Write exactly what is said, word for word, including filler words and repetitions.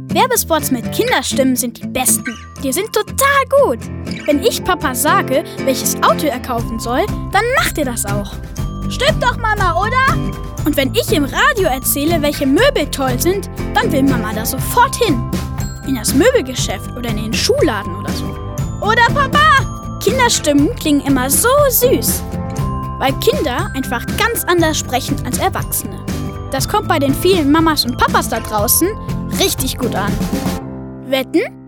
Werbespots mit Kinderstimmen sind die besten. Die sind total gut. Wenn ich Papa sage, welches Auto er kaufen soll, dann macht er das auch. Stimmt doch, Mama, oder? Und wenn ich im Radio erzähle, welche Möbel toll sind, dann will Mama da sofort hin. In das Möbelgeschäft oder in den Schuhladen oder so. Oder Papa! Kinderstimmen klingen immer so süß. Weil Kinder einfach ganz anders sprechen als Erwachsene. Das kommt bei den vielen Mamas und Papas da draußen richtig gut an. Wetten?